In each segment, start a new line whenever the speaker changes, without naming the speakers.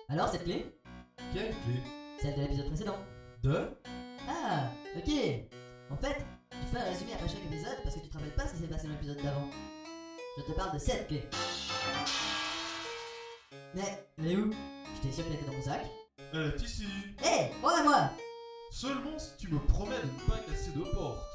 Alors cette clé?
Quelle clé?
Celle de l'épisode précédent.
De?
Ah, ok. En fait, tu fais un résumé après chaque épisode parce que tu te rappelles pas ce qui s'est passé dans l'épisode d'avant. Je te parle de cette clé. Mais, elle est où? J'étais sûr qu'elle était dans mon sac.
Elle est ici.
Hé, rends-la-moi!
Seulement si tu me promets de ne pas casser de porte.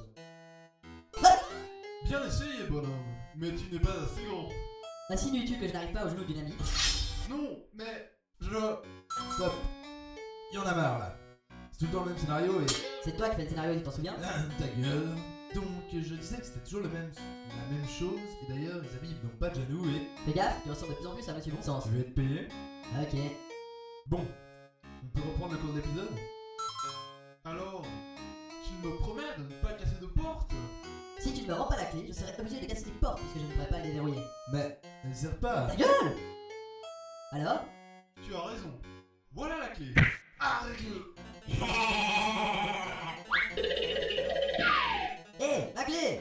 Bien essayé, bonhomme, mais tu n'es pas assez grand.
Insinues-tu que je n'arrive pas au genou d'une amie?
Non, mais Stop. Y en a marre là. C'est tout le temps le même scénario et...
C'est toi qui fais le scénario, tu t'en souviens?
Ta gueule. Donc je disais que c'était toujours la même chose, et d'ailleurs ils habillent donc pas Janou et...
Fais gaffe, tu ressembles de plus en plus à Monsieur Bon Sens.
Tu veux être payé?
Ok.
Bon, on peut reprendre le cours de l'épisode? Alors, tu me promets de ne pas casser de porte?
Si tu ne me rends pas la clé, je serai obligé de casser tes portes puisque je ne pourrai pas les déverrouiller.
Mais elle sert pas.
Ta gueule! Alors?
Tu as raison. Voilà la clé. Arrête-le.
Hé, la clé!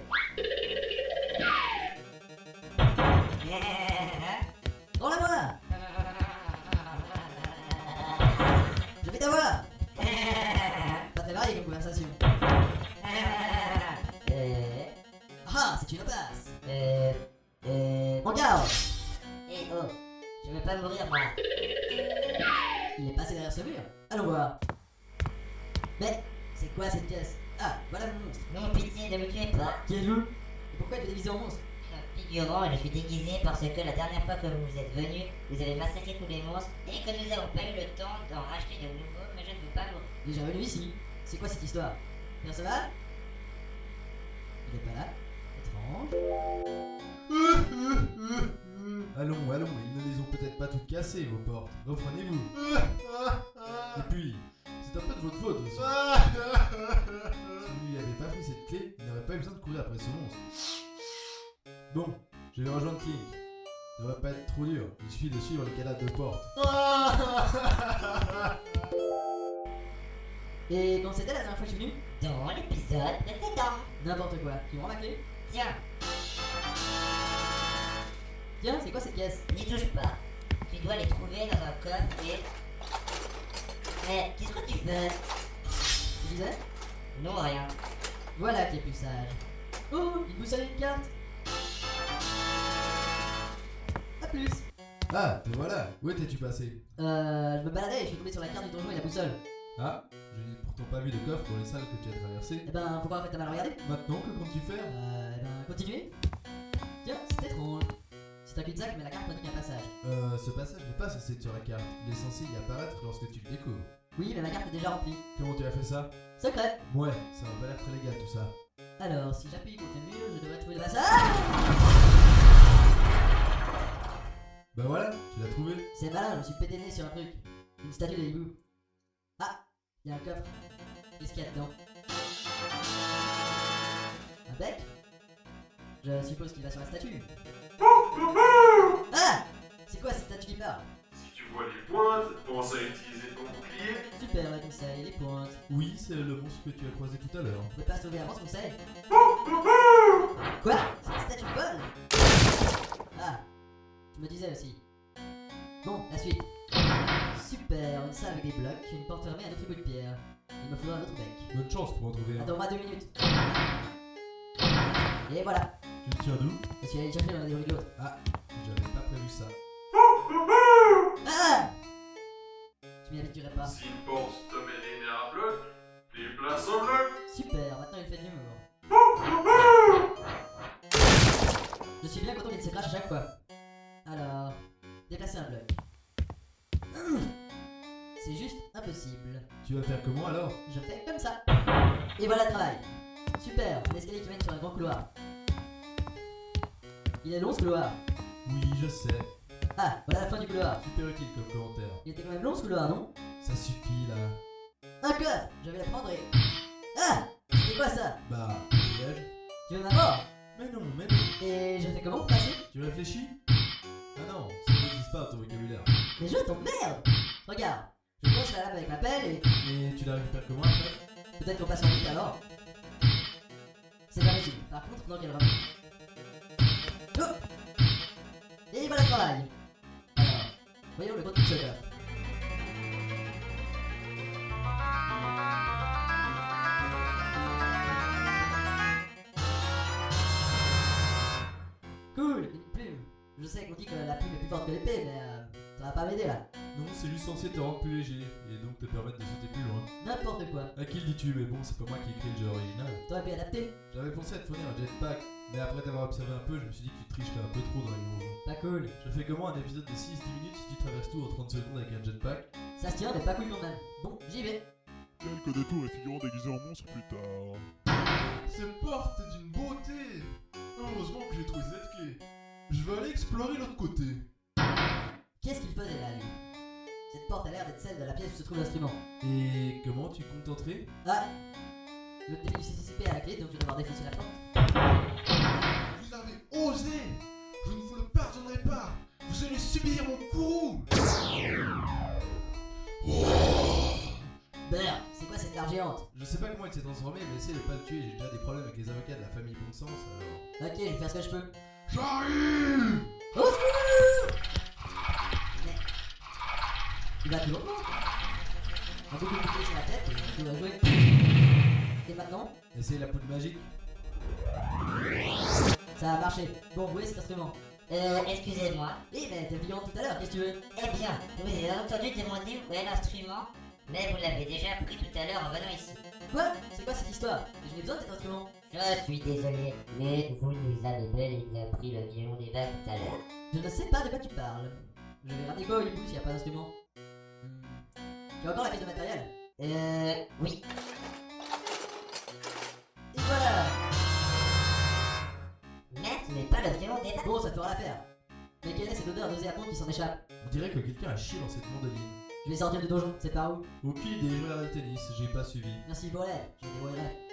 Rends-la-moi! Je vais t'avoir! Pas très varié comme conversation. Ah, c'est une impasse! Regarde!
Eh oh, je veux pas mourir moi.
Il est passé derrière ce mur. Allons voir. Mais, c'est quoi cette pièce? Ah, voilà mon monstre.
Non, pitié, ne me tuez pas.
Qui êtes-vous? Et pourquoi êtes-vous déguisé en monstre?
Figurant, je suis déguisé parce que la dernière fois que vous êtes venu, vous avez massacré tous les monstres et que nous n'avons pas eu le temps d'en racheter de nouveaux, mais je ne veux pas mourir.
Déjà venu ici. C'est quoi cette histoire? Perceval? Il est pas là? Étrange.
Allons, ils ne les ont peut-être pas toutes cassées, vos portes. Reprenez-vous. Et puis, c'est un peu de votre faute aussi. Si vous n'avez pas pris cette clé, il n'aurait pas eu besoin de courir après ce monstre. Bon, je vais rejoindre Clink. Ça devrait pas être trop dur, il suffit de suivre les cadavres de porte.
Et quand c'était la dernière fois que je suis venu?
Dans l'épisode précédent.
N'importe quoi. Tu me rends la clé?
Tiens,
Tiens, c'est quoi cette pièce?
n'y touche pas. Tu dois les trouver dans un coffre et... Mais qu'est-ce que tu fais?
Tu disais?
Non, rien.
Voilà qui est plus sage. Oh, il boussole une carte. A plus.
Ah, te voilà. Où étais-tu passé?
Je me baladais et je suis tombé sur la carte du donjon et la boussole.
Ah, je n'ai pourtant pas vu de coffre dans les salles que tu as traversées.
Eh ben, pourquoi en fait t'as mal regardé?
Maintenant, que comptes-tu faire?
Eh ben, continuez. Tiens, c'est étrange. C'est un cul-de-sac, mais la carte indique un passage.
Ce passage n'est pas censé être sur la carte. Il est censé y apparaître lorsque tu le découvres.
Oui, mais ma carte est déjà remplie.
Comment tu as fait ça?
Secret.
Ouais, ça m'a pas l'air très légal tout ça.
Alors, si j'appuie contre le mur, je devrais trouver le passage.
Bah voilà, tu l'as trouvé.
C'est malin, je me suis pété le nez sur un truc. Une statue de hibou. Ah, il y a un coffre. Qu'est-ce qu'il y a dedans? Un bec? Je suppose qu'il va sur la statue. Ah! C'est quoi cette statue qui part?
Si tu vois les pointes, pense à utiliser ton bouclier.
Super le conseil, les pointes.
Oui, c'est le monstre que tu as croisé tout à l'heure.
On peut pas sauver avant ce conseil. Quoi? C'est une statue folle? Ah, tu me disais aussi. Bon, la suite. Super, une salle avec des blocs, une porte fermée, un autre bout de pierre. Il me faudra un autre bec.
Bonne chance pour en trouver un.
Attends-moi 2 minutes. Et voilà,
Tu le tiens d'où?
je suis allé le chercher dans la déroule de l'autre.
Ah, j'avais pas prévu ça.
Ah! Tu m'y habituerais pas.
S'il pense te mêler vers un bloc, déplace un bloc.
Super, maintenant il fait de l'humour. Je suis bien content qu'il se crache à chaque fois. Alors, déplacer un bloc. C'est juste impossible.
Tu vas faire comment alors?
Je fais comme ça. Et voilà le travail. Super, un escalier qui mène sur un grand couloir. Il est long ce couloir.
Oui, je sais.
Ah, voilà la fin du couloir.
Super utile comme commentaire.
Il était quand même long ce couloir, non?
Ça suffit là.
Un coffre! Je vais le prendre et... Ah! C'est quoi ça?
Bah, dégage.
Tu veux ma mort?
Mais non, mais non.
Et je fais comment pour passer?
Tu réfléchis? Ah non, ça n'existe pas ton vocabulaire.
Mais je t'emmerde! Regarde, je pose la lame avec ma pelle et...
Et tu la récupères comment après?
Peut-être qu'on passe en route alors. C'est pas possible. Par contre, non qu'elle remonte. Oh! Et voilà le travail. Alors, voyons le contenu de ce coffre. forte que l'épée, mais ça va pas m'aider là.
Non, c'est juste censé te rendre plus léger et donc te permettre de sauter plus loin.
N'importe quoi.
À qui le dis-tu? Mais bon, c'est pas moi qui ai créé le jeu original.
T'aurais pu adapter.
J'avais pensé à te fournir un jetpack, mais après t'avoir observé un peu, je me suis dit que tu tricherais un peu trop dans les donjons.
Pas cool.
Je fais comment un épisode de 6-10 minutes si tu traverses tout en 30 secondes avec un jetpack?
Ça se tient, mais pas cool quand même. Bon, j'y vais.
Quelques détours et figurants déguisés en monstres plus tard.
Cette porte est d'une beauté! Heureusement que j'ai trouvé cette clé. Je vais aller explorer l'autre côté.
Qu'est-ce qu'il faisait là, lui? Cette porte a l'air d'être celle de la pièce où se trouve l'instrument.
Et comment tu comptes entrer?
Ah! Le début du CCCP à la clé, donc je vais devoir défoncer la porte.
Vous avez osé! Je ne vous le pardonnerai pas! Vous allez subir mon courroux!
Beurre, c'est quoi cette larve géante?
Je sais pas comment il s'est transformé, mais essaye de pas le tuer, j'ai déjà des problèmes avec les avocats de la famille Bon Sens, alors...
Ok, je vais faire ce que je peux.
J'arrive!
Au secours! Mais... Il va toujours pas. Un beaucoup de boucliers sur la tête, et il va jouer. Et maintenant?
Essaye la poudre magique.
Ça a marché. Bon, où est cet instrument?
Excusez-moi.
Eh ben, t'es violent tout à l'heure, qu'est-ce que tu veux?
Eh bien, vous avez entendu demander où est l'instrument, mais vous l'avez déjà pris tout à l'heure en venant ici.
Quoi? C'est quoi cette histoire? Je n'ai besoin de cet instrument.
Je suis désolé, mais vous nous avez bel et bien pris le violon des vagues tout à l'heure.
Je ne sais pas de quoi tu parles. Je vais rater quoi au hibou s'il n'y a pas d'instrument? Tu as encore la pièce de matériel?
Oui.
Et voilà!
Mais ce n'est pas le violon des vagues.
Bon, ça fera l'affaire. Mais quelle est cette odeur nauséabonde qui s'en échappe?
On dirait que quelqu'un a chié dans cette mandoline.
Je vais sortir du donjon, c'est par où?
Aucune idée, je regarde le tennis, j'ai pas suivi.
Merci pour l'aide, je me débrouillerai.